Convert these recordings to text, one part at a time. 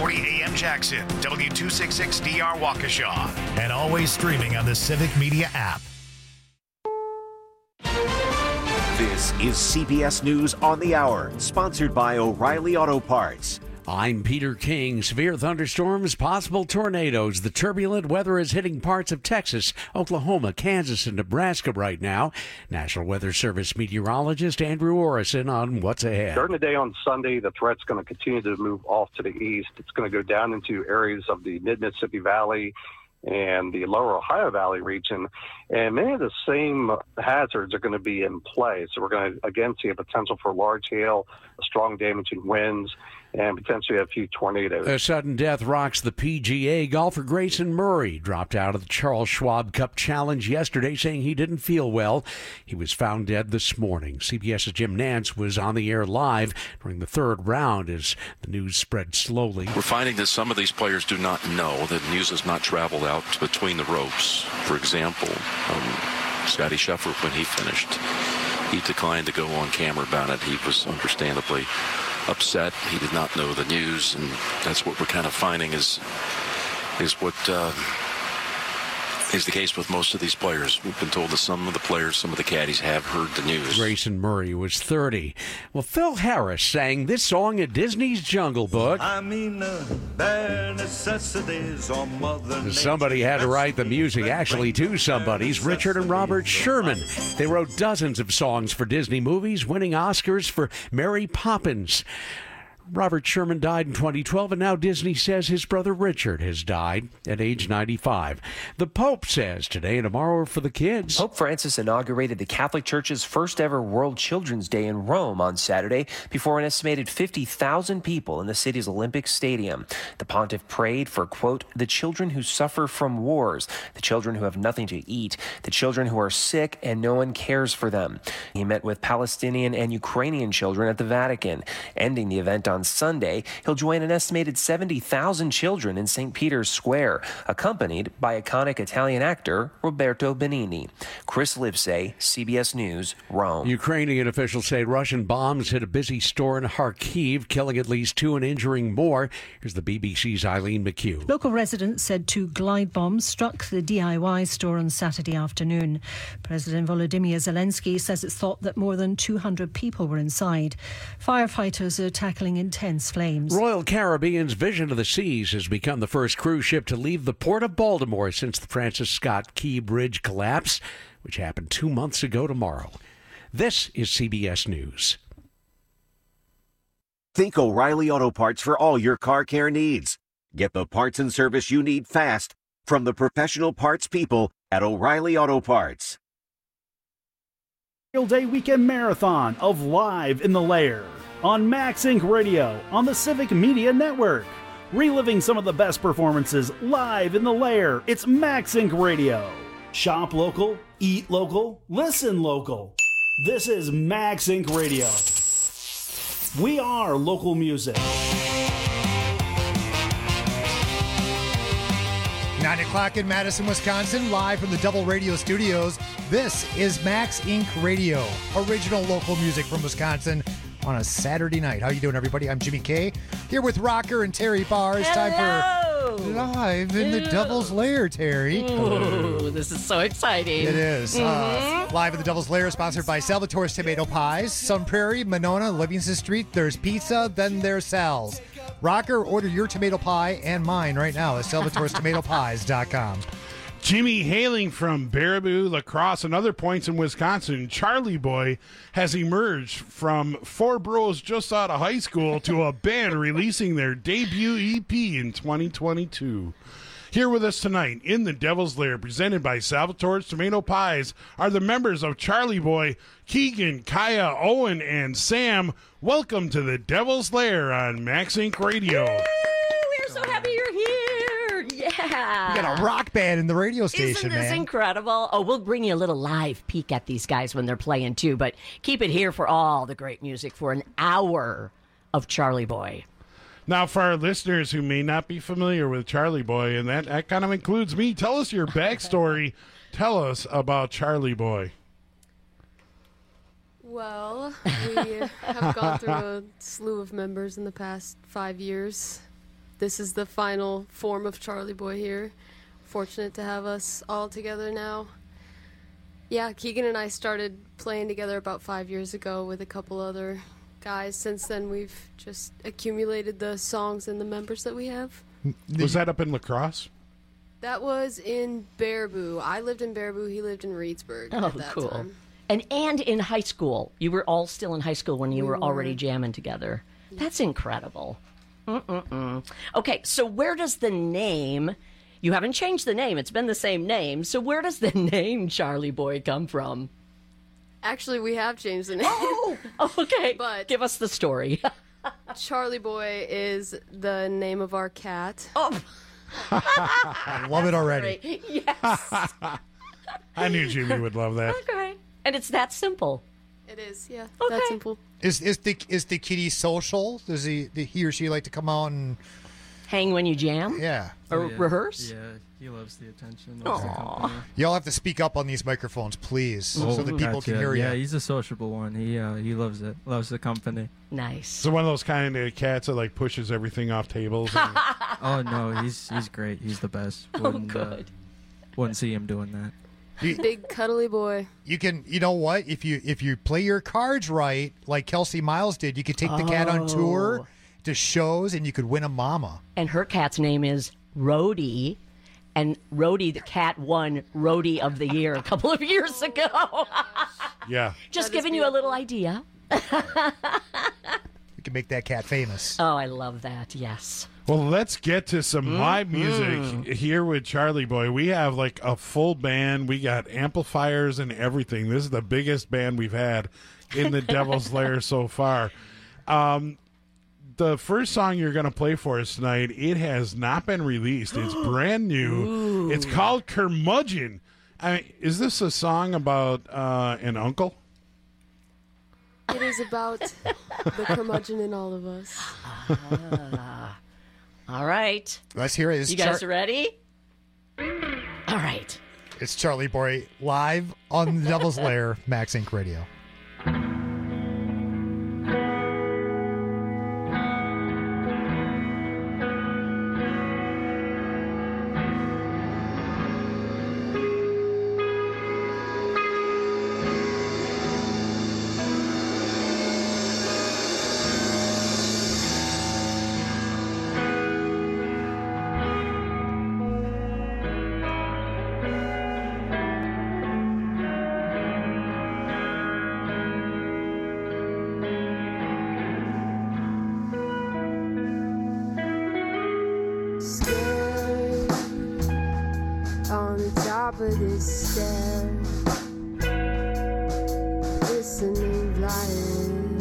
640 AM Jackson, W266DR Waukesha, and always streaming on the Civic Media app. This is CBS News on the Hour, sponsored by O'Reilly Auto Parts. I'm Peter King. Severe thunderstorms, possible tornadoes. The turbulent weather is hitting parts of Texas, Oklahoma, Kansas, and Nebraska right now. National Weather Service meteorologist Andrew Orison on what's ahead. During the day on Sunday, the threat's going to continue to move off to the east. It's going to go down into areas of the mid-Mississippi Valley and the lower Ohio Valley region, and many of the same hazards are going to be in play. So we're going to, again, see a potential for large hail, strong damaging winds, and potentially a few tornadoes. A sudden death rocks the PGA. Golfer Grayson Murray dropped out of the Charles Schwab Cup Challenge yesterday, saying he didn't feel well. He was found dead this morning. CBS's Jim Nantz was on the air live during the third round as the news spread slowly. We're finding that some of these players do not know that news has not traveled out between the ropes. For example, Scotty Scheffler, when he finished, he declined to go on camera about it. He was understandably upset. He did not know the news, and that's what we're kind of finding is what is the case with most of these players. We've been told that some of the players, some of the caddies have heard the news. Grayson Murray was 30. Well, Phil Harris sang this song at Disney's Jungle Book. I mean, bare necessities on Mother Somebody had to write the music. Actually, two somebodies, Richard and Robert Sherman. They wrote dozens of songs for Disney movies, winning Oscars for Mary Poppins. Robert Sherman died in 2012, and now Disney says his brother Richard has died at age 95. The Pope says today and tomorrow are for the kids. Pope Francis inaugurated the Catholic Church's first ever World Children's Day in Rome on Saturday before an estimated 50,000 people in the city's Olympic Stadium. The pontiff prayed for, quote, the children who suffer from wars, the children who have nothing to eat, the children who are sick and no one cares for them. He met with Palestinian and Ukrainian children at the Vatican. Ending the event on Sunday, he'll join an estimated 70,000 children in St. Peter's Square, accompanied by iconic Italian actor Roberto Benigni. Chris Livesay, CBS News, Rome. Ukrainian officials say Russian bombs hit a busy store in Kharkiv, killing at least 2 and injuring more. Here's the BBC's Eileen McHugh. Local residents said 2 glide bombs struck the DIY store on Saturday afternoon. President Volodymyr Zelensky says it's thought that more than 200 people were inside. Firefighters are tackling intense flames. Royal Caribbean's Vision of the Seas has become the first cruise ship to leave the port of Baltimore since the Francis Scott Key Bridge collapse, which happened 2 months ago tomorrow. This is CBS News. Think O'Reilly Auto Parts for all your car care needs. Get the parts and service you need fast from the professional parts people at O'Reilly Auto Parts. Day Weekend Marathon of Live in the Lair on Max Inc. Radio on the Civic Media Network. Reliving some of the best performances live in the Lair. It's Max Inc. Radio. Shop local, eat local, listen local. This is Max Inc. Radio. We are local music. 9 o'clock in Madison, Wisconsin, live from the Double Radio Studios. This is Max Inc. Radio, original local music from Wisconsin on a Saturday night. How you doing, everybody? I'm Jimmy K, here with Rocker and Terry Barr. It's time for Live in the Devil's Lair, Terry. Ooh, this is so exciting. It is. Live in the Devil's Lair, sponsored by Salvatore's Tomato Pies, Sun Prairie, Monona, Livingston Street. There's pizza, then there's Sal's. Rocker, order your tomato pie and mine right now at salvatorestomatopies.com. Jimmy hailing from Baraboo, La Crosse, and other points in Wisconsin, Charlie Boy has emerged from 4 bros just out of high school to a band releasing their debut EP in 2022. Here with us tonight in the Devil's Lair, presented by Salvatore's Tomato Pies, are the members of Charlie Boy, Keegan, Kaya, Owen, and Sam. Welcome to the Devil's Lair on Max Inc. Radio. We're so happy you're here. Yeah. You got a rock band in the radio station, Isn't this man. incredible? Oh, we'll bring you a little live peek at these guys when they're playing, too. But keep it here for all the great music for an hour of Charlie Boy. Now, for our listeners who may not be familiar with Charlie Boy, and that kind of includes me, tell us your backstory. Tell us about Charlie Boy. Well, we have gone through a slew of members in the past 5 years. this is the final form of Charlie Boy here. Fortunate to have us all together now. Yeah, Keegan and I started playing together about 5 years ago with a couple other guys. Since then, we've just accumulated the songs and the members that we have. Was that up in La Crosse? That was in Baraboo. I lived in Baraboo. He lived in Reedsburg at that cool. time. And in high school. You were all still in high school when you were already jamming together. That's incredible. Okay, so where does the name... You haven't changed the name. It's been the same name. So where does the name Charlie Boy come from? Actually, we have changed the name. Oh, okay. But give us the story. Charlie Boy is the name of our cat. Oh, I love it already. Yes. I knew Jimmy would love that. Okay. And it's that simple. It is, yeah. Okay. That simple. Is the kitty social? Does he or she like to come out and hang when you jam? Yeah. Or rehearse? Yeah, he loves the attention. Loves the company. Y'all have to speak up on these microphones, please, so that people can hear you. Yeah, he's a sociable one. He loves it. Loves the company. Nice. So one of those kind of cats that like pushes everything off tables. Oh no, he's great. He's the best. Good. Wouldn't see him doing that. Big cuddly boy. You know what? If you play your cards right, like Kelsey Miles did, you could take the cat on tour to shows, and you could win a mama. And her cat's name is Rhodey, and Rhodey the cat won Rhodey of the Year a couple of years ago. Yeah. Just giving you a little idea. We can make that cat famous. Oh, I love that. Yes. Well, let's get to some live music here with Charlie Boy. We have like a full band. We got amplifiers and everything. This is the biggest band we've had in the Devil's Lair so far. The first song you're going to play for us tonight, it has not been released. It's brand new. Ooh. It's called Curmudgeon. I mean, is this a song about an uncle? It is about the curmudgeon in all of us. All right. Let's hear it. You guys ready? All right. It's Charlie Boy live on the Devil's Lair, Max Inc. Radio. Top of this stair, listening blind,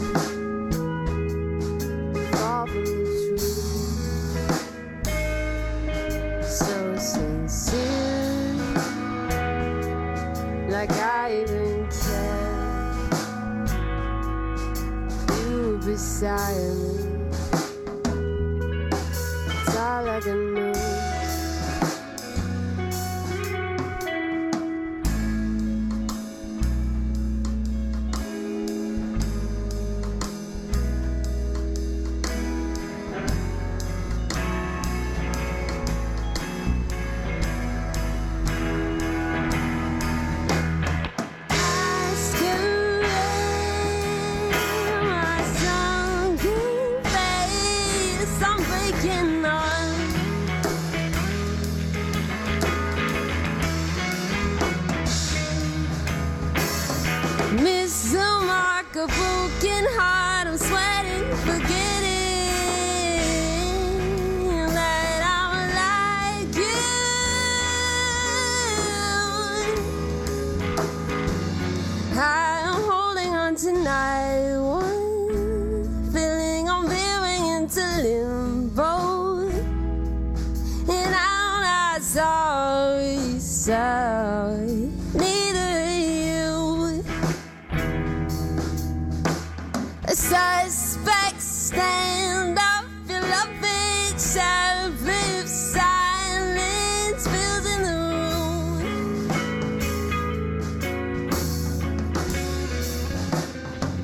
fall from the tree, so sincere, like I even care. You were beside me, it's all I can know.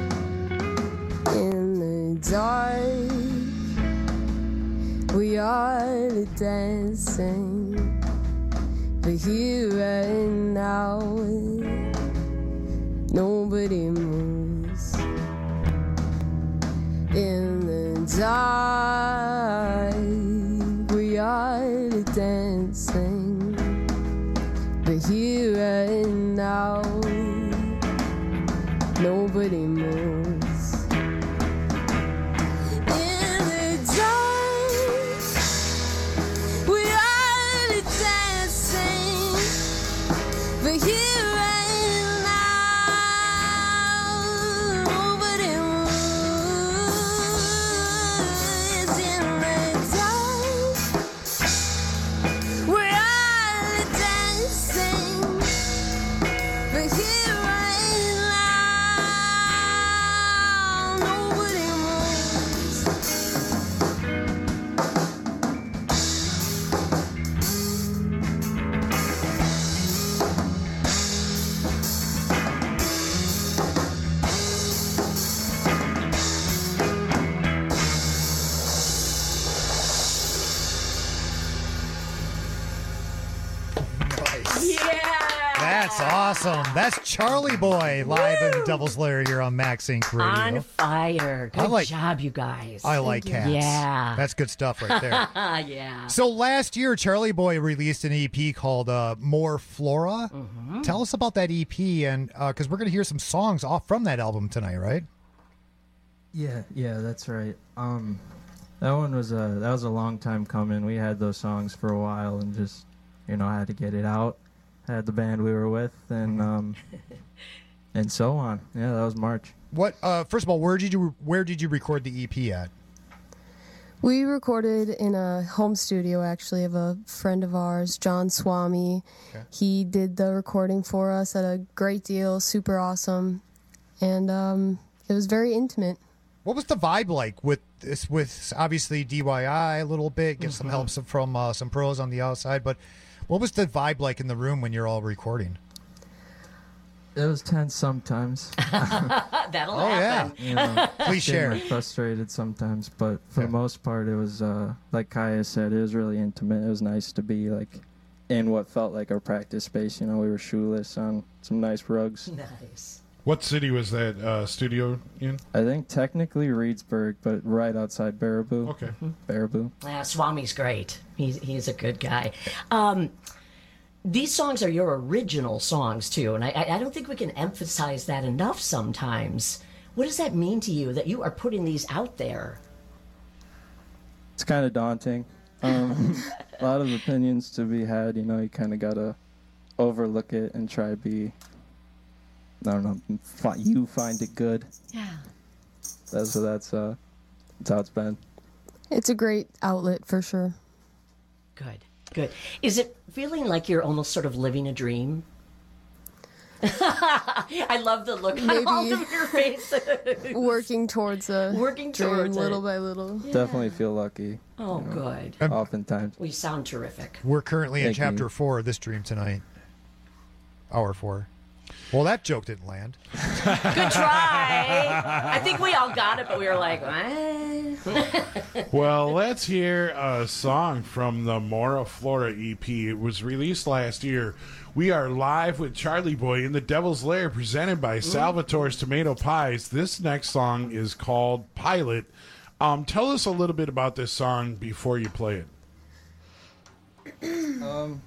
We are are dancing, but here right now, nobody moves. In the dark, we are dancing, but here right now, nobody moves. In the dark, we are dancing, but here right now, nobody moves. In the dark, we are dancing, but here right now, nobody moves. That's awesome. That's Charlie Boy live in Devil's Lair here on Max Inc. Radio. On fire. Good job, you guys. I like cats. Yeah. That's good stuff right there. Yeah. So last year, Charlie Boy released an EP called More Flora. Mm-hmm. Tell us about that EP, and because we're going to hear some songs off from that album tonight, right? Yeah, that's right. That one was a long time coming. We had those songs for a while and just, had to get it out. Had the band we were with and so on. Yeah, that was March. What? First of all, where did you record the EP at? We recorded in a home studio, actually, of a friend of ours, John Swami. Okay. He did the recording for us at a great deal, super awesome, and it was very intimate. What was the vibe like with this? With obviously DIY a little bit, get some help from some pros on the outside, but what was the vibe like in the room when you're all recording? It was tense sometimes. That'll happen. Yeah. Please share. Frustrated sometimes, but for the most part, it was like Kaya said, it was really intimate. It was nice to be like in what felt like our practice space. We were shoeless on some nice rugs. Nice. What city was that studio in? I think technically Reedsburg, but right outside Baraboo. Okay. Baraboo. Swami's great. He's a good guy. These songs are your original songs, too, and I don't think we can emphasize that enough sometimes. What does that mean to you, that you are putting these out there? It's kind of daunting. A lot of opinions to be had. You kind of got to overlook it and try to be, I don't know, you find it good. Yeah. That's how it's been. It's a great outlet for sure. Good. Is it feeling like you're almost sort of living a dream? I love the look on all of your faces. Working towards a dream, little by little. Yeah. Definitely feel lucky. Oh, good. Oftentimes. We sound terrific. We're currently in chapter 4 of this dream tonight. Hour 4. Well, that joke didn't land. Good try. I think we all got it, but we were like, what? Well, let's hear a song from the More Flora EP. It was released last year. We are live with Charlie Boy in the Devil's Lair, presented by Salvatore's Tomato Pies. This next song is called Pilot. Tell us a little bit about this song before you play it.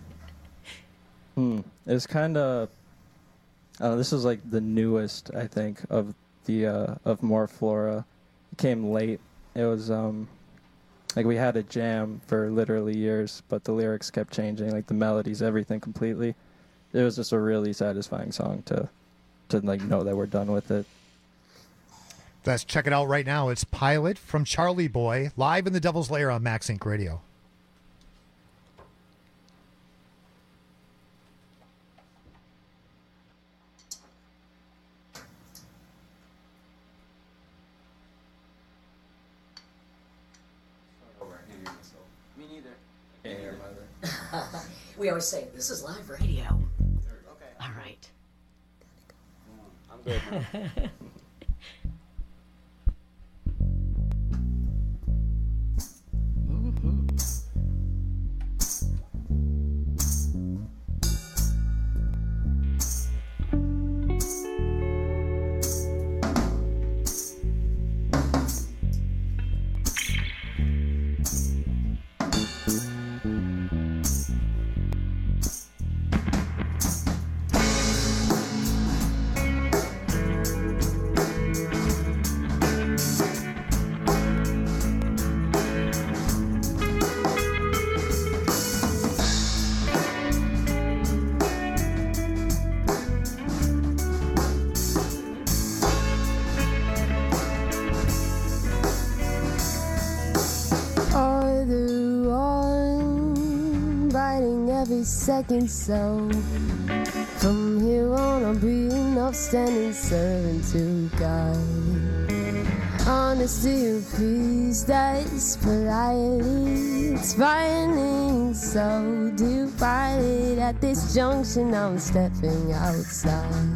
It's kind of... this is like the newest, I think, of the of More Flora. It came late. It was like we had a jam for literally years, but the lyrics kept changing, like the melodies, everything completely. It was just a really satisfying song to like know that we're done with it. Let's check it out right now. It's Pilot from Charlie Boy, live in the Devil's Lair on Max Inc. Radio. We always say, this is live radio. Okay. All right. I'm good. Mm-hmm. every second. So from here on I'll be an upstanding servant to God. Honesty and peace, that's politely. It's frightening, so divided. At this junction I'm stepping outside.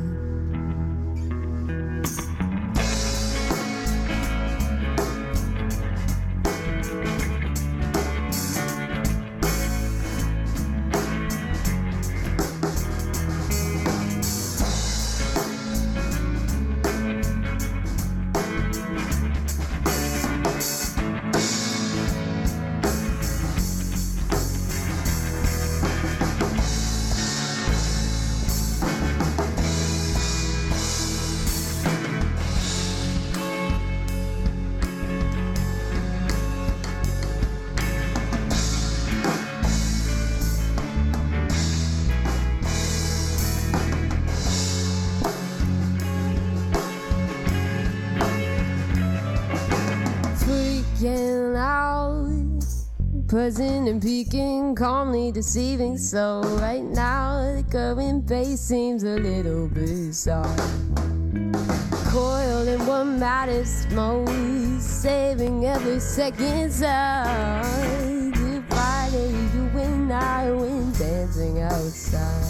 Buzzing and peeking, calmly deceiving. So right now the current bass seems a little bizarre. Coiled in what matters most, saving every second. Divided, you and I went dancing outside.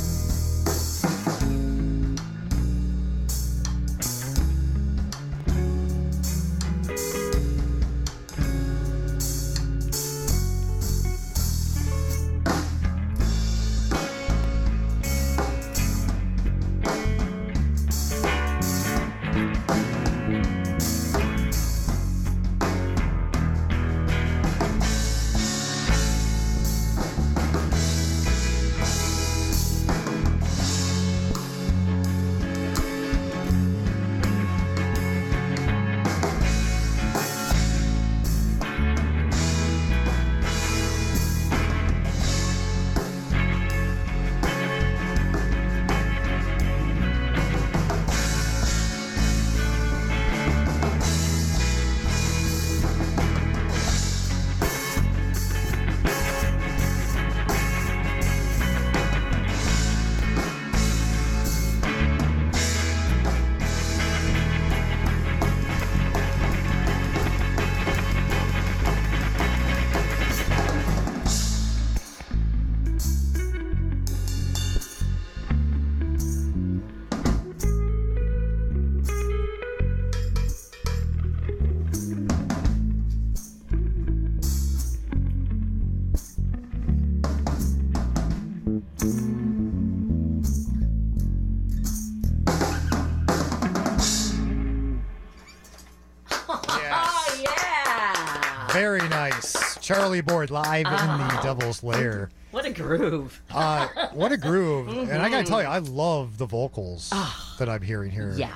Very nice. Charlie Boyd live in the Devil's Lair. What a groove. What a groove. And I got to tell you, I love the vocals that I'm hearing here. Yeah.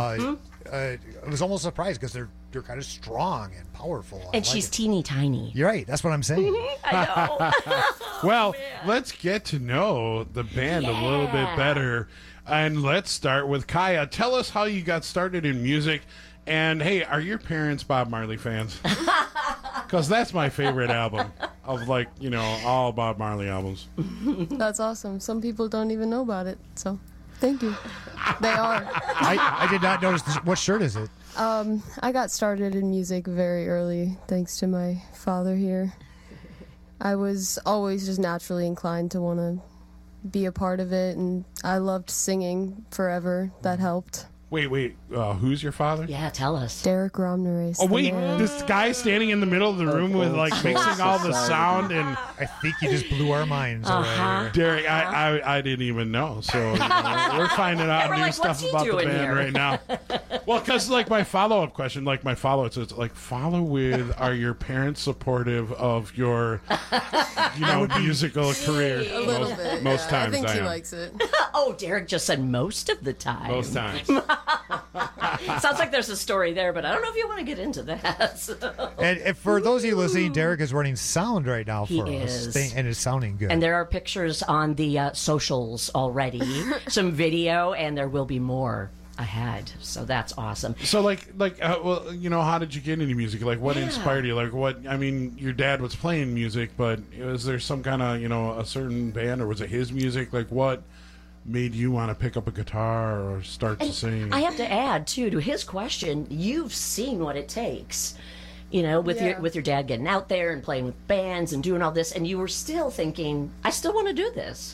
I was almost surprised because they're kind of strong and powerful. And she's teeny tiny. You're right. That's what I'm saying. I know. Well, let's get to know the band a little bit better. And let's start with Kaya. Tell us how you got started in music. And, hey, are your parents Bob Marley fans? Because that's my favorite album of, like, you know, all Bob Marley albums. That's awesome. Some people don't even know about it, so thank you. They are. I did not notice this. What shirt is it? I got started in music very early, thanks to my father here. I was always just naturally inclined to want to be a part of it, and I loved singing forever. That helped. Wait, who's your father? Yeah, tell us. Derek Romnerace. Oh, wait, this guy standing in the middle of the room with, like, mixing all the sound, and I think you just blew our minds away. Derek, I didn't even know, so you know, we're finding out new stuff about the band right now. Well, because, like, my follow-up question, like, it's like, follow with, are your parents supportive of your, you know, musical career? A little bit. Most times I think he am. likes it. Oh, Derek just said most of the time. Most times. Sounds like there's a story there, but I don't know if you want to get into that. So. And for those of you listening, Derek is running sound right now for us, and it's sounding good. And there are pictures on the socials already, some video, and there will be more ahead. So that's awesome. So, well, you know, how did you get into music? Like, what inspired you? Like, what? I mean, your dad was playing music, but was there some kind of, you know, a certain band, or was it his music? Like, what made you want to pick up a guitar or start to sing? I have to add too to his question. You've seen what it takes, you know, with your dad getting out there and playing with bands and doing all this, and you were still thinking, I still want to do this.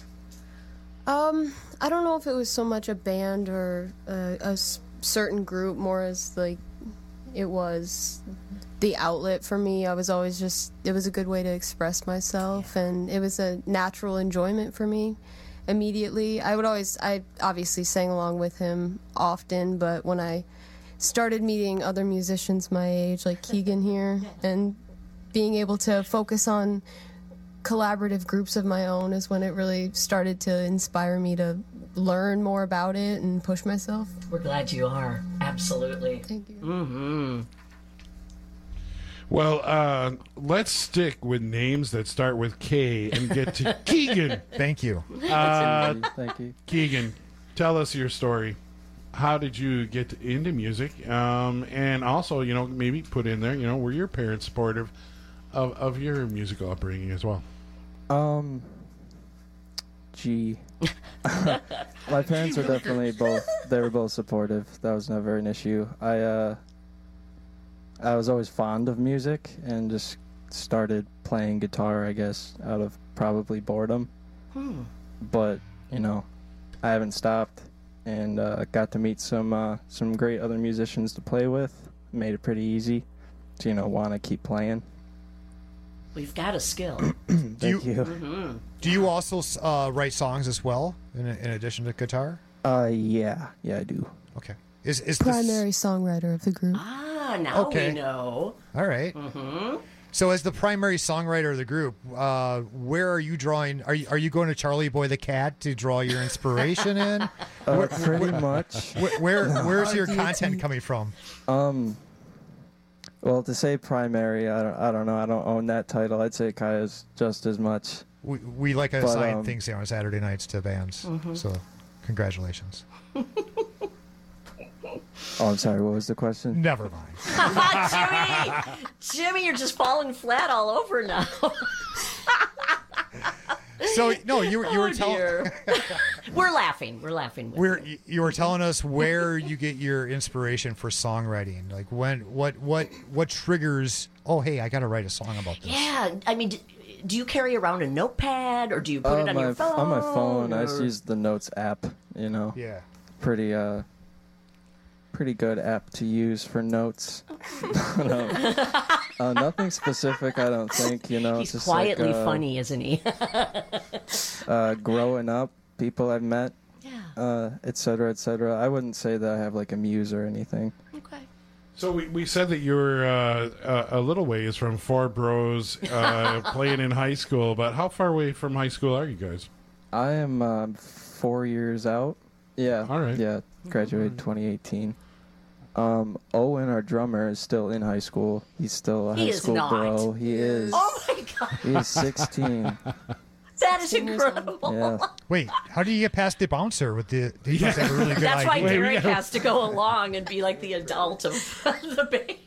I don't know if it was so much a band or a certain group, more as like it was the outlet for me. I was always it was a good way to express myself, and it was a natural enjoyment for me immediately. I obviously sang along with him often, but when I started meeting other musicians my age, like Keegan here, and being able to focus on collaborative groups of my own is when it really started to inspire me to learn more about it and push myself. We're glad you are. Absolutely. Thank you. Mm-hmm. Well, let's stick with names that start with K and get to Keegan. Thank you. Thank you. Keegan, tell us your story. How did you get into music? And also, you know, maybe put in there, you know, were your parents supportive of your musical upbringing as well? My parents were definitely they were both supportive. That was never an issue. I was always fond of music and just started playing guitar, I guess, out of probably boredom. But, you know, I haven't stopped, and got to meet some great other musicians to play with. Made it pretty easy to, you know, want to keep playing. We've got a skill. Thank you. Mm-hmm. Do you also write songs as well, in addition to guitar? Yeah, I do. Okay. Is primary songwriter of the group? Now we know. All right. Mm-hmm. So, as the primary songwriter of the group, where are you drawing? Are you going to Charlie Boy the Cat to draw your inspiration in? Pretty much. Where's your content coming from? Well, to say primary, I don't know. I don't own that title. I'd say Kaya's just as much. We like assign things here on Saturday nights to bands. Mm-hmm. So, congratulations. Oh, I'm sorry. What was the question? Never mind. Jimmy, you're just falling flat all over now. So no, you were telling. We're laughing. You were telling us where you get your inspiration for songwriting. Like what triggers? Oh, hey, I got to write a song about this. Yeah, I mean, do you carry around a notepad or do you put it on your phone? On my phone, I just use the Notes app. You know. Yeah. Pretty good app to use for notes. Nothing specific, I don't think. You know, he's just quietly like, funny, isn't he? Growing up, people I've met, et cetera, et cetera. I wouldn't say that I have like a muse or anything. Okay. So we said that you were a little ways from Four Bros playing in high school, but how far away from high school are you guys? I am 4 years out. Yeah. All right. Yeah, graduated 2018. Owen, our drummer, is still in high school. He's still a high school bro. He is. Oh my god. He is 16. That is incredible. Yeah. Wait, how do you get past the bouncer with the? He must have a really good That's idea. why Derek has to go along and be like the adult of the band.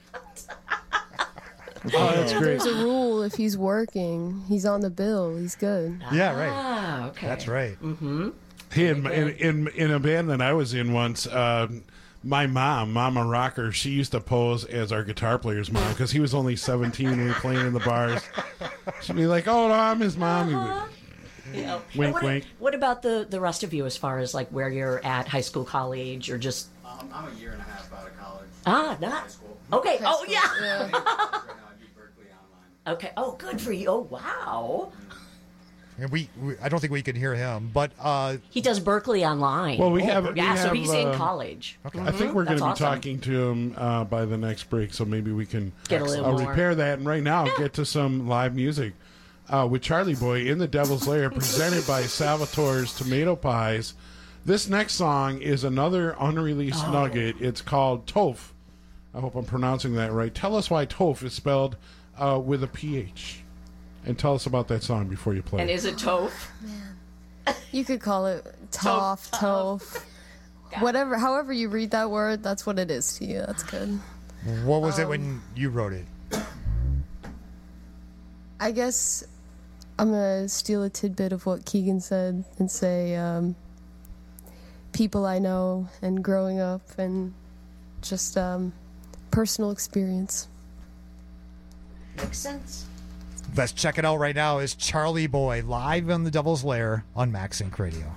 Oh, that's great. There's a rule: if he's working, he's on the bill. He's good. Yeah, right. Okay. That's right. Mm-hmm. In a band that I was in once, my mom, Mama Rocker, she used to pose as our guitar player's mom because he was only 17 when we were playing in the bars. She'd be like, "Oh, no, I'm his mom." Yeah. Wink, wink. What about the rest of you as far as like where you're at, high school, college, or just? I'm a year and a half out of college. Not high school. Okay. High Oh school. yeah. Right now I do Berkeley online. Okay. Oh, good for you. Oh, wow. And I don't think we can hear him, but he does Berkeley online. Well, so he's in college. Okay. I think we're going to be That's awesome. talking to him by the next break, so maybe we can Get a little more. repair that. And right now, get to some live music with Charlie Boy in the Devil's Lair, presented by Salvatore's Tomato Pies. This next song is another unreleased nugget. It's called Toph. I hope I'm pronouncing that right. Tell us why Toph is spelled with a PH. And tell us about that song before you play. And is it Toph? You could call it Toph. however you read that word, that's what it is to you. That's good. What was it when you wrote it? I guess I'm going to steal a tidbit of what Keegan said and say people I know and growing up and just personal experience. Makes sense. Let's check it out right now. Is Charlie Boy live on the Devil's Lair on Max Inc. Radio.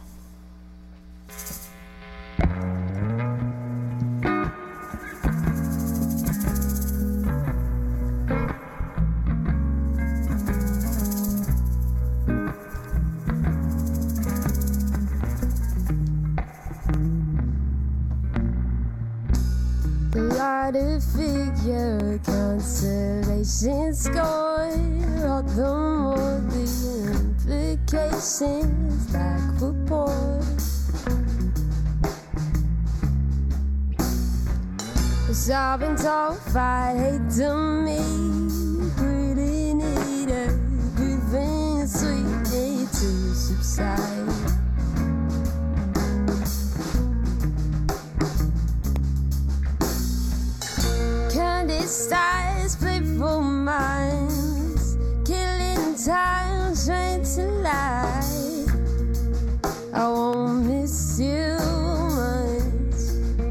Figure constellation score, all the more the implications like report. 'Cause I've been told if I hate to me, pretty need everything sweet need to subside. Stars, playful minds, killing time, trying to lie. I won't miss you much.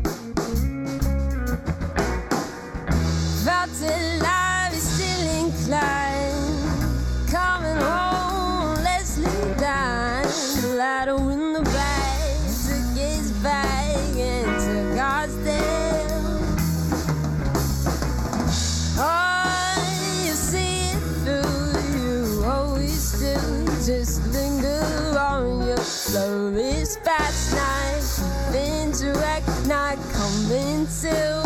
Felt alive, is still inclined. Coming home, let's lay down. The ladder in the back, took his bag and took our stairs. Oh, you see it through, you always do. Just linger on your flow. It's fast night, interact, not coming to.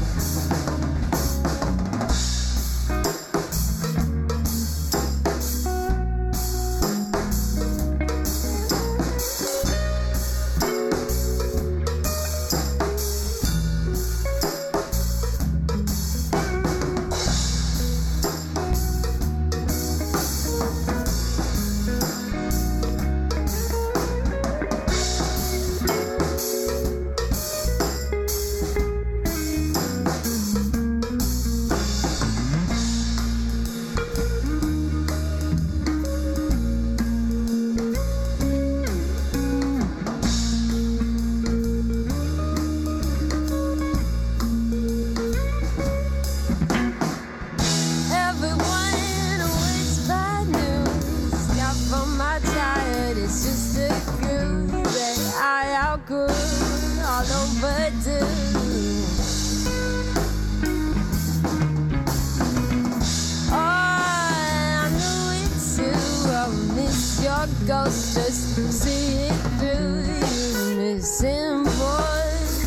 Ghost, just see it through you, missing voice.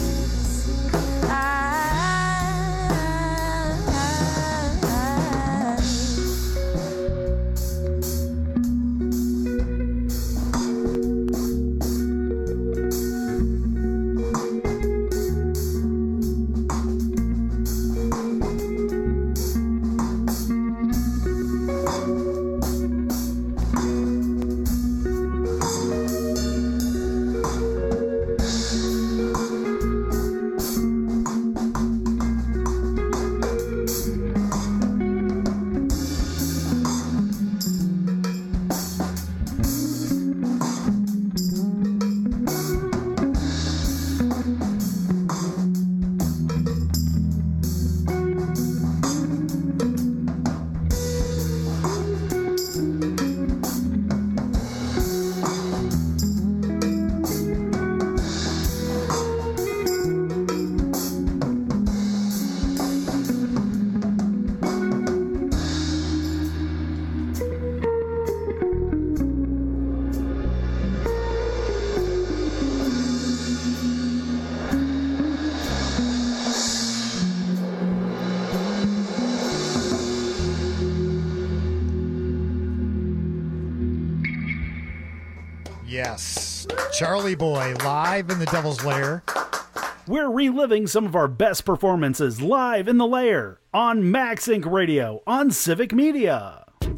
Yes. Charlie Boy live in the Devil's Lair. We're reliving some of our best performances live in the Lair on Max Inc. Radio on Civic Media.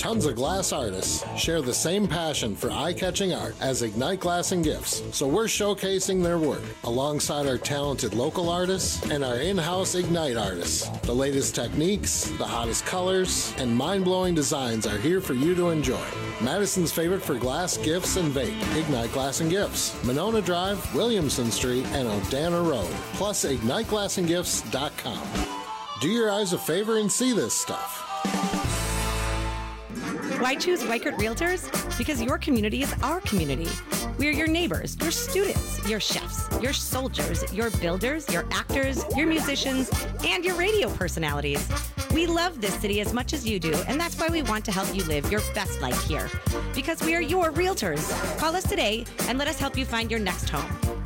Tons of glass artists share the same passion for eye-catching art as Ignite Glass and Gifts, so we're showcasing their work alongside our talented local artists and our in-house Ignite artists. The latest techniques, the hottest colors, and mind-blowing designs are here for you to enjoy. Madison's favorite for glass, gifts, and vape, Ignite Glass and Gifts. Monona Drive, Williamson Street, and Odana Road. Plus, IgniteGlassandGifts.com. Do your eyes a favor and see this stuff. Why choose Weichert Realtors? Because your community is our community. We are your neighbors, your students, your chefs, your soldiers, your builders, your actors, your musicians, and your radio personalities. We love this city as much as you do, and that's why we want to help you live your best life here. Because we are your realtors. Call us today and let us help you find your next home.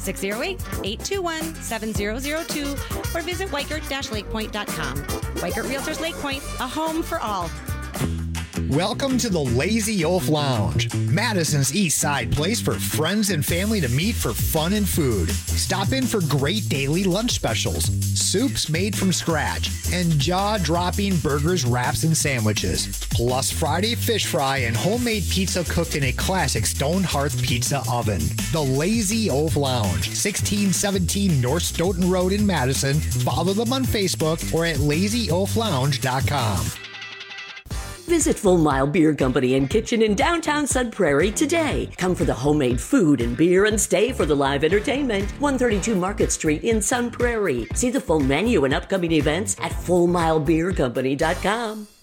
608-821-7002 or visit Weichert-lakepoint.com. Weichert Realtors Lake Point, a home for all. Welcome to the Lazy Oaf Lounge, Madison's East Side place for friends and family to meet for fun and food. Stop in for great daily lunch specials, soups made from scratch, and jaw-dropping burgers, wraps, and sandwiches. Plus Friday fish fry and homemade pizza cooked in a classic stone hearth pizza oven. The Lazy Oaf Lounge, 1617 North Stoughton Road in Madison. Follow them on Facebook or at lazyoaflounge.com. Visit Full Mile Beer Company and Kitchen in downtown Sun Prairie today. Come for the homemade food and beer and stay for the live entertainment. 132 Market Street in Sun Prairie. See the full menu and upcoming events at FullMileBeerCompany.com.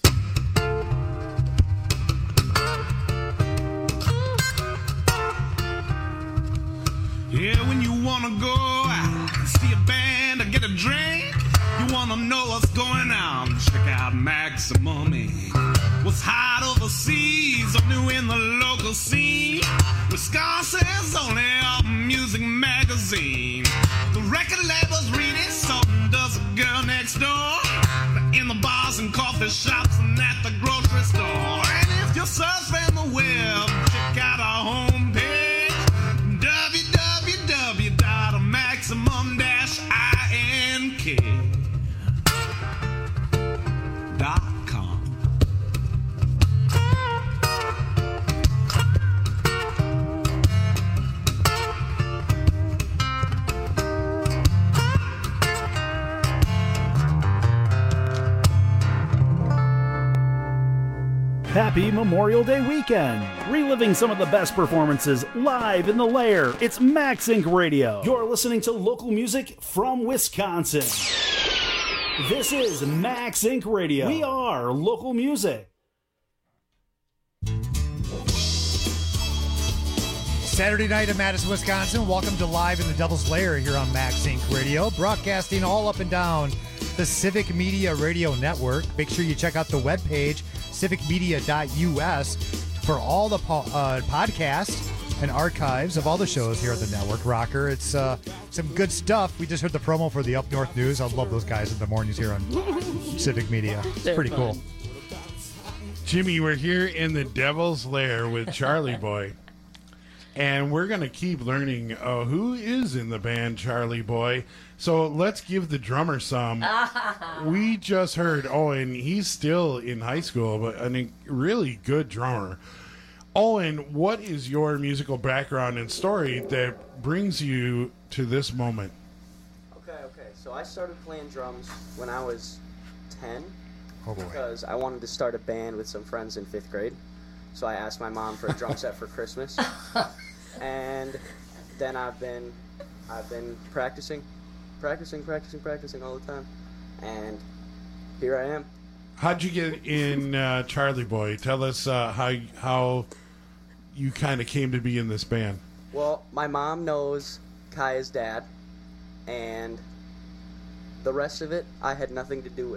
Yeah, when you wanna go out, see a band or get a drink, you wanna know what's going on, check out Maximum Inc. What's hot overseas, or new in the local scene, Wisconsin's only music magazine. The record labels read it, so does the girl next door. In the bars and coffee shops and at the grocery store. And if you're surfing the web, check out our homepage, www.maximum-ink.com. Happy Memorial Day weekend! Reliving some of the best performances live in the Lair. It's Max Inc. Radio. You're listening to local music from Wisconsin. This is Max Inc. Radio. We are local music. Saturday night in Madison, Wisconsin. Welcome to Live in the Devil's Lair here on Max Inc. Radio, broadcasting all up and down the Civic Media Radio Network. Make sure you check out the webpage, civicmedia.us, for all the podcasts and archives of all the shows here at the network. Rocker, it's some good stuff. We just heard the promo for the Up North News. I love those guys in the mornings here on Civic Media. It's pretty cool. Jimmy, we're here in the Devil's Lair with Charlie Boy. And we're going to keep learning who is in the band Charlie Boy. So let's give the drummer some. We just heard, and he's still in high school, but a really good drummer. Owen, what is your musical background and story that brings you to this moment? Okay. So I started playing drums when I was 10 Oh boy. because I wanted to start a band with some friends in 5th grade. So I asked my mom for a drum set for Christmas. And then I've been practicing all the time. And here I am. How'd you get in Charlie Boy? Tell us how you kind of came to be in this band. Well, my mom knows Kaya's dad, and the rest of it I had nothing to do with.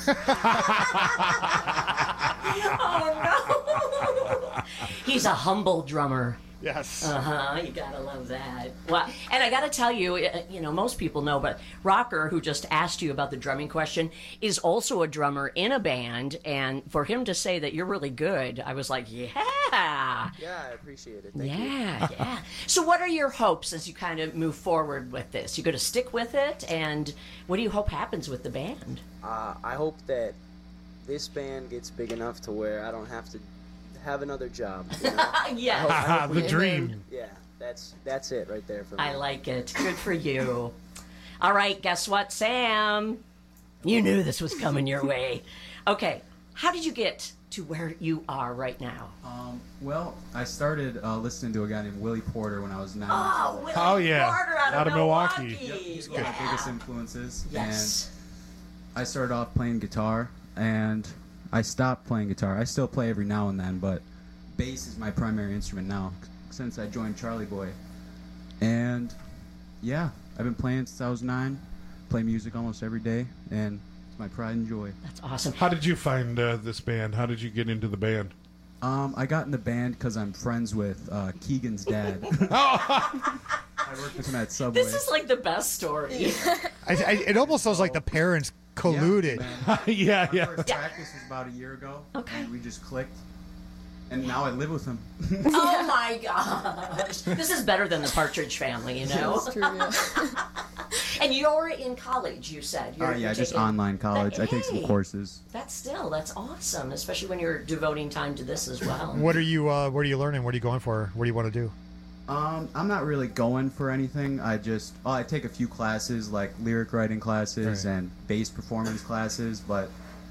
Oh, no. He's a humble drummer. Yes. You gotta love that. Well, and I gotta tell you, most people know, but Rocker, who just asked you about the drumming question, is also a drummer in a band, and for him to say that you're really good, I was like, yeah. Yeah, I appreciate it. Thank you. Yeah. So what are your hopes as you kind of move forward with this? You going to stick with it, and what do you hope happens with the band? I hope that this band gets big enough to where I don't have to have another job. Yes. I hope The we- dream. Yeah, that's it right there for me. I like it. Good for you. All right, guess what, Sam? You knew this was coming your way. Okay, how did you get to where you are right now? Well, I started listening to a guy named Willie Porter when I was 9. Oh, Willie Oh, yeah. Porter out of Milwaukee. Yep, he's Yeah. one of the biggest influences. Yes. And I started off playing guitar, and I stopped playing guitar. I still play every now and then, but bass is my primary instrument now since I joined Charlie Boy. And yeah, I've been playing since I was 9. Play music almost every day, and it's my pride and joy. That's awesome. How did you find this band? How did you get into the band? I got in the band because I'm friends with Keegan's dad. Oh. I worked with him at Subway. This is like the best story. It almost sounds like the parents colluded. Yeah. First practice was about a year ago. Okay. And we just clicked. And now I live with him. Oh my gosh. This is better than the Partridge Family, you know? That's true, yeah. And you're in college, you said. You're Just taking- online college. I take some Hey. courses. That's awesome, especially when you're devoting time to this as well. What are you learning? What are you going for? What do you want to do? I'm not really going for anything. I take a few classes, like lyric writing classes and bass performance classes, but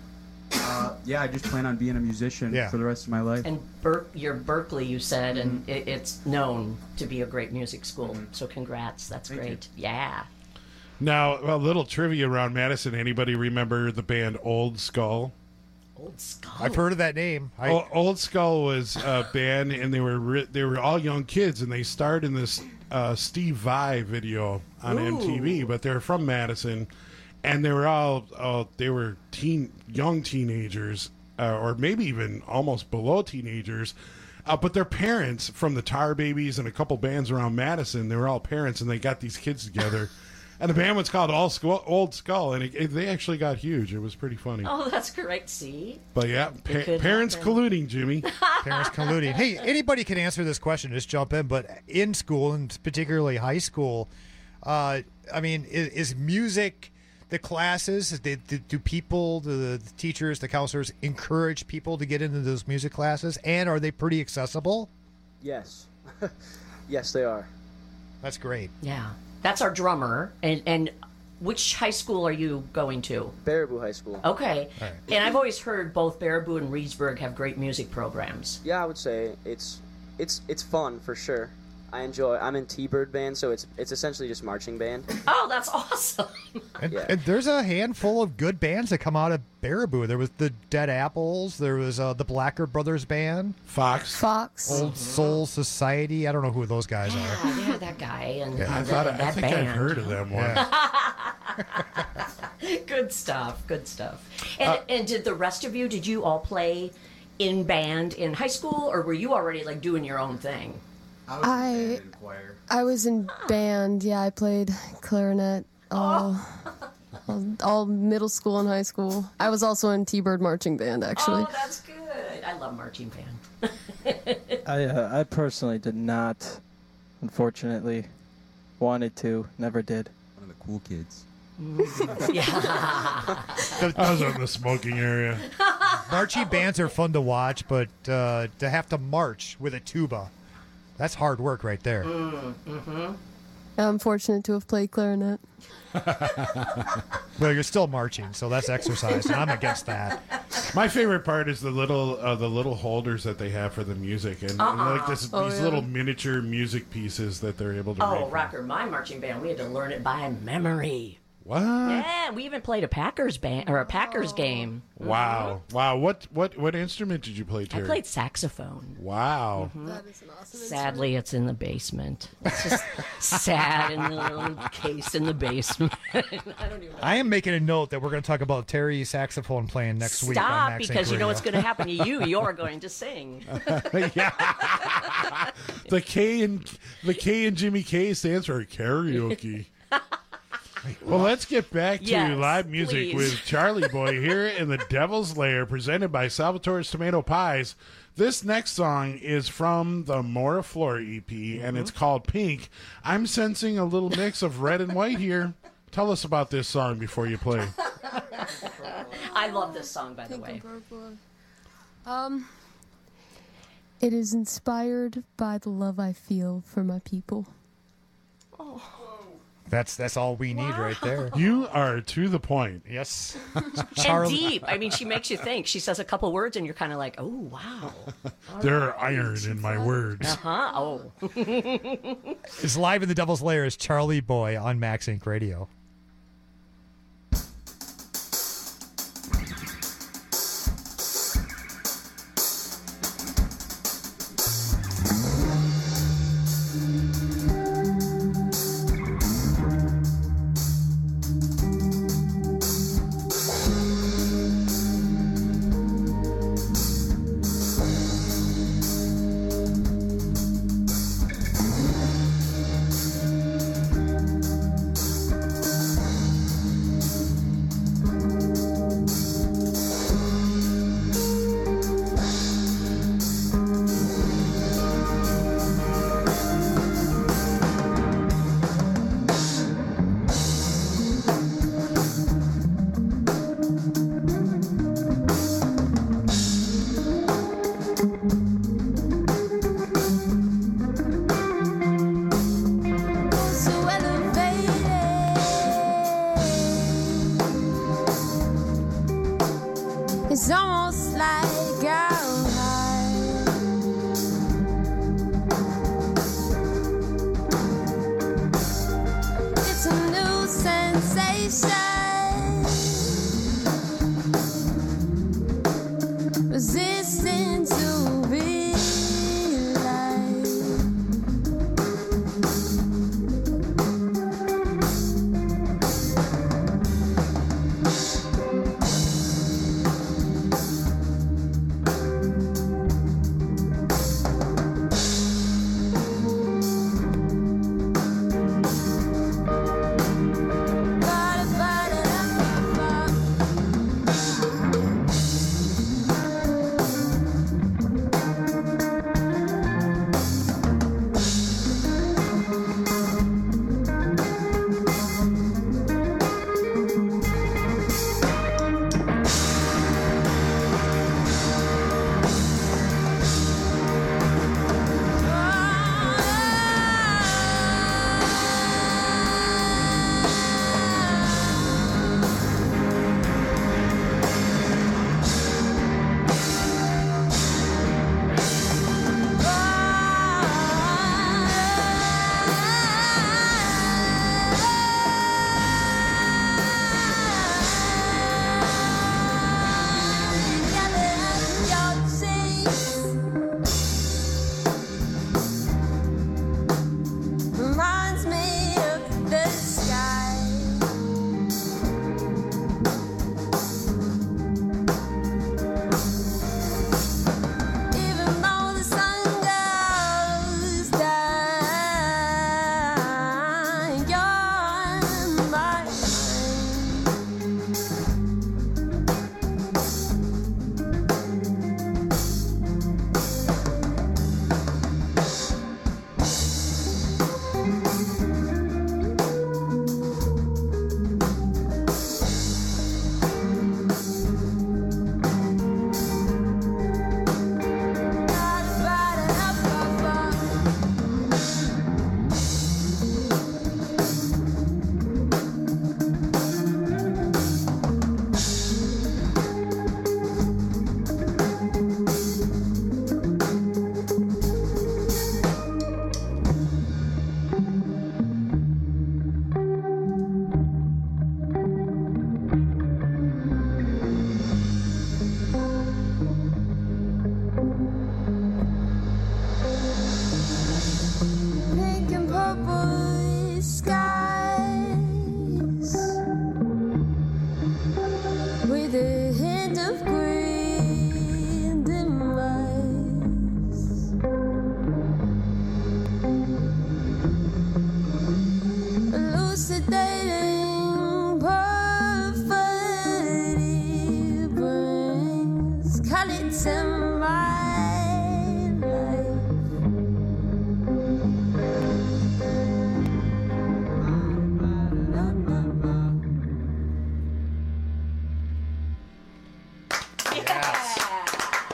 I just plan on being a musician for the rest of my life. And you're Berkeley, you said, and it's known to be a great music school. So congrats. That's great. Yeah. Now, a little trivia around Madison. Anybody remember the band Old Skull? Old Skull. I've heard of that name. Old Skull was a band, and they were all young kids, and they starred in this Steve Vai video on MTV. But they're from Madison, and they were all young teenagers, or maybe even almost below teenagers. But their parents, from the Tar Babies and a couple bands around Madison, they were all parents, and they got these kids together. And the band was called Old Skull, and they actually got huge. It was pretty funny. Oh, that's correct. See? But yeah, It could parents happen. colluding, Jimmy. Parents colluding. Hey, anybody can answer this question. Just jump in. But in school, and particularly high school, is music the classes? Do people, the teachers, the counselors encourage people to get into those music classes? And are they pretty accessible? Yes. Yes, they are. That's great. Yeah. That's our drummer. And which high school are you going to? Baraboo High School. Okay. All right. And I've always heard both Baraboo and Reedsburg have great music programs. Yeah, I would say it's fun for sure. I'm in T-Bird band, so it's essentially just marching band. Oh, that's awesome. And there's a handful of good bands that come out of Baraboo. There was the Dead Apples. There was the Blacker Brothers Band. Fox. Old Soul Society. I don't know who those guys are. Yeah, that guy and Yeah. and I that think band. I've heard of them once. Good stuff. Good stuff. And did the rest of you? Did you all play in band in high school, or were you already like doing your own thing? I was in band. Yeah, I played clarinet all middle school and high school. I was also in T-Bird marching band, actually. Oh, that's good. I love marching band. I personally did not, unfortunately, wanted to, never did. One of the cool kids. Yeah. I was in the smoking area. Marching bands are fun to watch, but to have to march with a tuba, that's hard work right there. Mm-hmm. I'm fortunate to have played clarinet. Well, you're still marching, so that's exercise, and I'm against that. My favorite part is the little holders that they have for the music, and like these little miniature music pieces that they're able to Oh, make. Rocker, my marching band, we had to learn it by memory. What? Yeah, we even played a Packers band or a Packers game. Wow. What instrument did you play, I Terry? played saxophone. Wow. That is an awesome Sadly, it's in the basement. It's just sad in the little case in the basement. I don't even know. I am making a note that we're going to talk about Terry saxophone playing next week on Stop, Max because Inc. you know Radio. what's going to happen to you. You're going to sing. The K in Jimmy K stands for karaoke. Well, let's get back to Yes, live music please. with Charlie Boy here in the Devil's Lair, presented by Salvatore's Tomato Pies. This next song is from the Mora Flora EP, and it's called Pink. I'm sensing a little mix of red and white here. Tell us about this song before you play. I love this song, by the Pink way. and purple. It is inspired by the love I feel for my people. Oh. That's all we need right there. You are to the point. Yes. And deep. I mean, she makes you think. She says a couple words, and you're kind of like, oh, wow. There are iron in my words. Uh-huh. Oh. It's live in the Devil's Lair is Charlie Boy on Max Inc. Radio. It's almost like I'm high. It's a new sensation, resisting to be alive. Reminds me of the sky. Even though the sun goes down, you're in my pink and purple skies with a hint of green demise. Elucidating perfectly brings color to my life.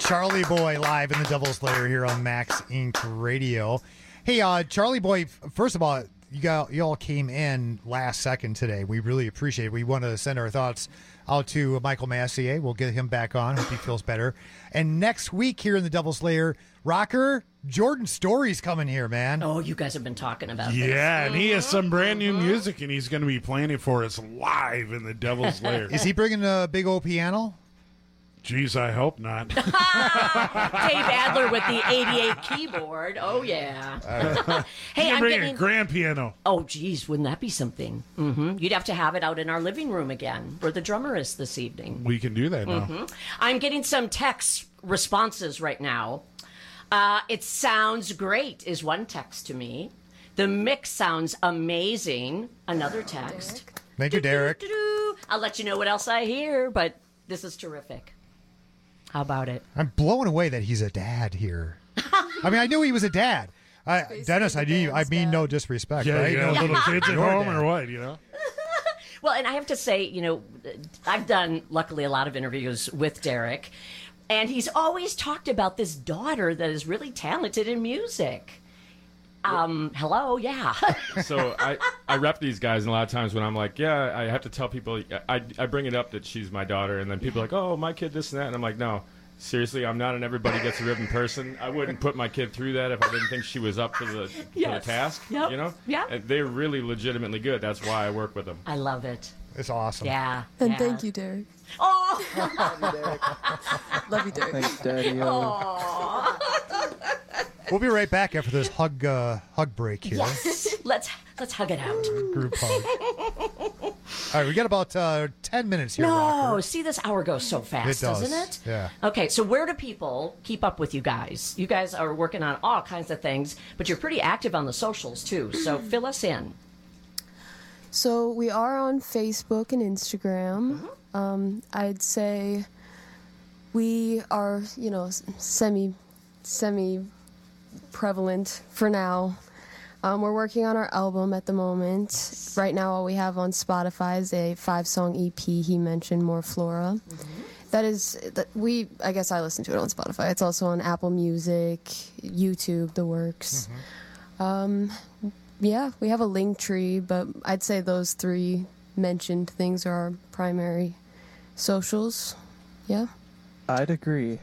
Charlie Boy live in the Double Slayer here on Max Inc. Radio. Hey, Charlie Boy, first of all, you all came in last second today. We really appreciate it. We want to send our thoughts out to Michael Massier. We'll get him back on. Hope he feels better. And next week here in the Double Slayer, rocker Jordan Story's coming here, man. Oh, you guys have been talking about this. Yeah, and he has some brand new music, and he's going to be playing it for us live in the Devil's Lair. Is he bringing a big old piano? Jeez, I hope not. Dave Adler with the 88 keyboard. Oh, yeah. Hey, I'm bringing getting a grand piano. Oh, geez, wouldn't that be something? You'd have to have it out in our living room again, where the drummer is this evening. We can do that now. I'm getting some text responses right now. It sounds great is one text to me. The mix sounds amazing. Another text. Thank you, Derek. I'll let you know what else I hear, but this is terrific. How about it? I'm blown away that he's a dad here. I mean, I knew he was a dad. Dennis, I mean no disrespect. Yeah, right? yeah, No, little kids at your home dad. or what, you know? Well, and I have to say, I've done, luckily, a lot of interviews with Derek, and he's always talked about this daughter that is really talented in music. Hello, yeah. So I rep these guys, and a lot of times when I'm like, yeah, I have to tell people, I bring it up that she's my daughter, and then people are like, oh, my kid, this and that, and I'm like, no, seriously, I'm not an everybody gets a ribbon person. I wouldn't put my kid through that if I didn't think she was up for the task, Yep. you know? Yeah. And they're really legitimately good. That's why I work with them. I love it. It's awesome. Yeah. And yeah. thank you, Derek. Oh! Love you, Derek. Thanks, Daddy. We'll be right back after this hug break here. Yes. Let's hug it out. Group hug. All right, we got about 10 minutes here. No, Rocker. see, this hour goes so fast, It does. doesn't it? Yeah. Okay, so where do people keep up with you guys? You guys are working on all kinds of things, but you're pretty active on the socials, too. So fill us in. So we are on Facebook and Instagram. I'd say we are, semi prevalent for now. We're working on our album at the moment. Right now, all we have on Spotify is a 5-song EP. He mentioned More Flora. I guess I listen to it on Spotify. It's also on Apple Music, YouTube, the works. Yeah, we have a link tree, but I'd say those 3 mentioned things are our primary socials. Yeah. I'd agree.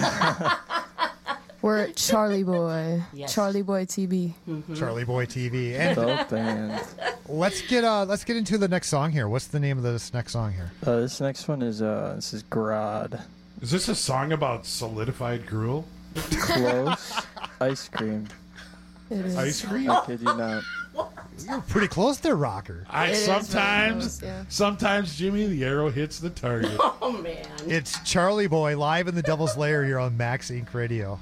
We're at Charlie Boy. Yes. Charlie Boy TV. Charlie Boy TV. And Dope band. let's get into the next song here. What's the name of this next song here? This next one is this is Grod. Is this a song about solidified gruel? Close. Ice cream. It is. Ice cream? I kid you not. You're pretty close there, Rocker. Sometimes, Jimmy, the arrow hits the target. Oh, man. It's Charlie Boy live in the Devil's Lair here on Max Inc. Radio.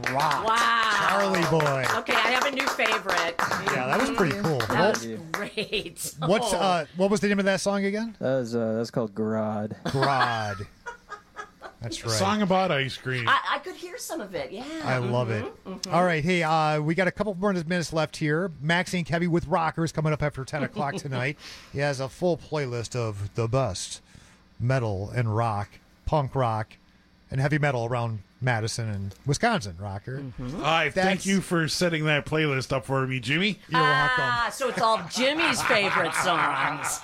rocked. Wow. Charlie Boy. Okay, I have a new favorite. Yeah, that was pretty cool. That was great. What was the name of that song again? That's called Grod. Grod. That's right. Song about ice cream. I could hear some of it, yeah. I love it. All right, hey, we got a couple more minutes left here. Max Inc. Heavy with Rockers coming up after 10 o'clock tonight. He has a full playlist of the best metal and rock, punk rock, and heavy metal around Madison and Wisconsin, Rocker. Thank you for setting that playlist up for me, Jimmy. You're welcome. So it's all Jimmy's favorite songs.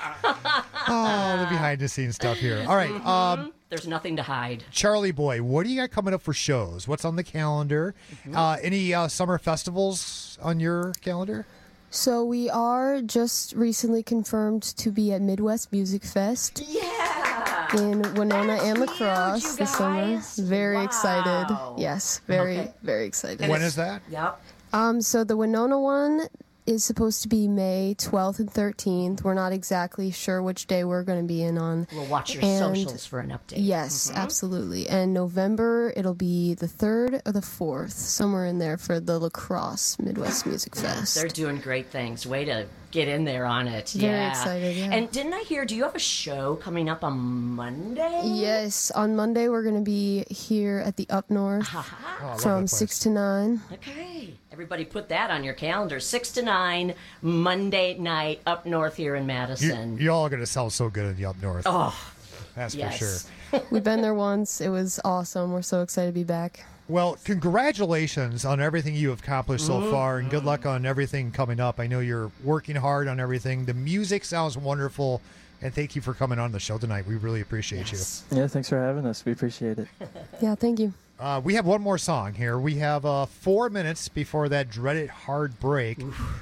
Oh, the behind-the-scenes stuff here. All right. There's nothing to hide. Charlie Boy, what do you got coming up for shows? What's on the calendar? Any summer festivals on your calendar? So we are just recently confirmed to be at Midwest Music Fest. Yeah! In Winona and La Crosse this summer. Very excited. Yes, very excited. When is that? Yep. So the Winona one is supposed to be May 12th and 13th. We're not exactly sure which day we're going to be in on. We'll watch your socials for an update. Yes, absolutely. And November, it'll be the 3rd or the 4th, somewhere in there for the La Crosse Midwest Music Fest. They're doing great things. Way to get in there on it. Very excited, yeah. And didn't I hear, do you have a show coming up on Monday? Yes, on Monday we're going to be here at the Up North from 6 to 9. Okay. Everybody put that on your calendar. 6 to 9, Monday night, Up North here in Madison. You all are going to sound so good in the Up North. Oh, that's yes. for sure. We've been there once. It was awesome. We're so excited to be back. Well, congratulations on everything you have accomplished so far, and good luck on everything coming up. I know you're working hard on everything. The music sounds wonderful, and thank you for coming on the show tonight. We really appreciate you. Yeah, thanks for having us. We appreciate it. Yeah, thank you. We have one more song here. We have 4 minutes before that dreaded hard break.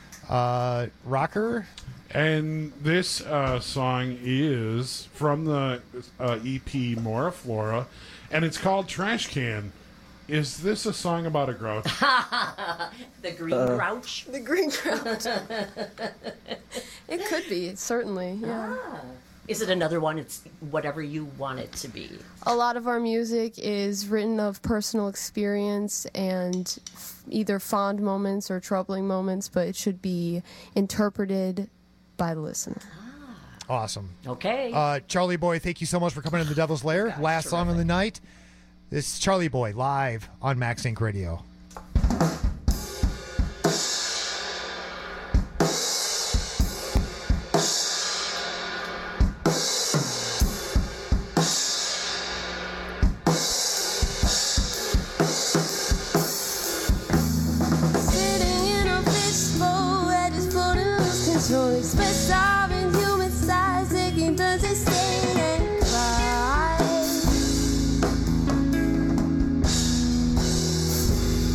Rocker? And this song is from the EP Mora Flora, and it's called Trash Can. Is this a song about a grouch? The green grouch? The green grouch. It could be, certainly, yeah. Is it another one? It's whatever you want it to be. A lot of our music is written of personal experience and either fond moments or troubling moments, but it should be interpreted by the listener. Awesome. Okay. Charlie Boy, thank you so much for coming to the Devil's Lair. Last song of the night. This is Charlie Boy live on Max Inc. Radio. Sitting in a fishbowl, edges floating, lose control. Express our inhuman size, taking turns to sing and cry.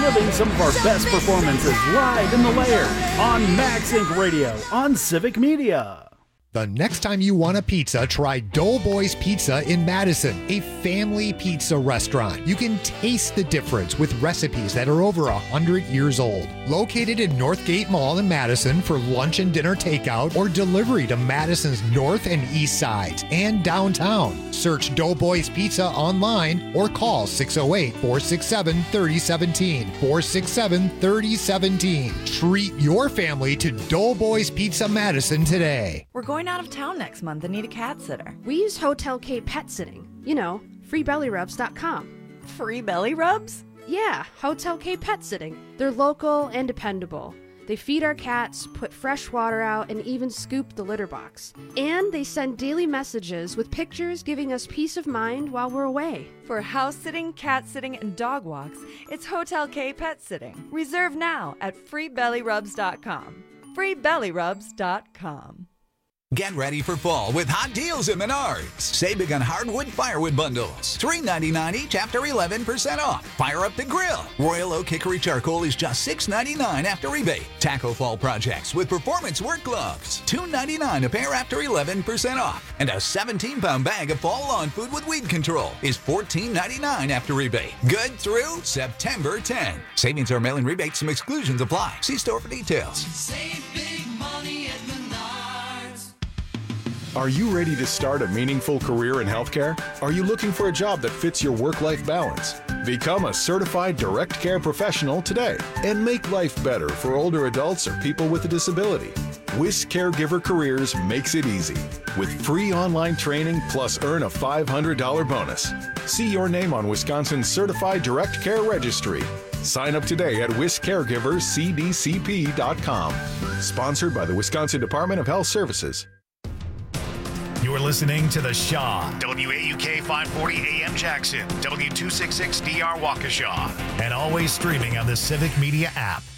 reliving some of our best performances live in the lair on Max Inc. Radio on Civic Media. The next time you want a pizza, try Doughboys Pizza in Madison, a family pizza restaurant. You can taste the difference with recipes that are over 100 years old. Located in Northgate Mall in Madison for lunch and dinner takeout or delivery to Madison's north and east sides and downtown. Search Doughboys Pizza online or call 608-467-3017. 467-3017. Treat your family to Doughboys Pizza Madison today. We're going out of town next month and need a cat sitter. We use Hotel K Pet Sitting. You know, freebellyrubs.com. Free belly rubs? Yeah, Hotel K Pet Sitting. They're local and dependable. They feed our cats, put fresh water out, and even scoop the litter box. And they send daily messages with pictures giving us peace of mind while we're away. For house sitting, cat sitting, and dog walks, it's Hotel K Pet Sitting. Reserve now at freebellyrubs.com. freebellyrubs.com. Get ready for fall with hot deals at Menards. Save big on hardwood firewood bundles. $3.99 each after 11% off. Fire up the grill. Royal Oak Hickory Charcoal is just $6.99 after rebate. Taco Fall projects with performance work gloves. $2.99 a pair after 11% off. And a 17-pound bag of fall lawn food with weed control is $14.99 after rebate. Good through September 10. Savings are mail-in rebates. Some exclusions apply. See store for details. Save big money at Menards. Are you ready to start a meaningful career in healthcare? Are you looking for a job that fits your work-life balance? Become a certified direct care professional today and make life better for older adults or people with a disability. WIS Caregiver Careers makes it easy with free online training plus earn a $500 bonus. See your name on Wisconsin's Certified Direct Care Registry. Sign up today at wiscaregivercdcp.com. Sponsored by the Wisconsin Department of Health Services. You're listening to The Shaw, WAUK 540 AM Jackson, W266DR Waukesha, and always streaming on the Civic Media app.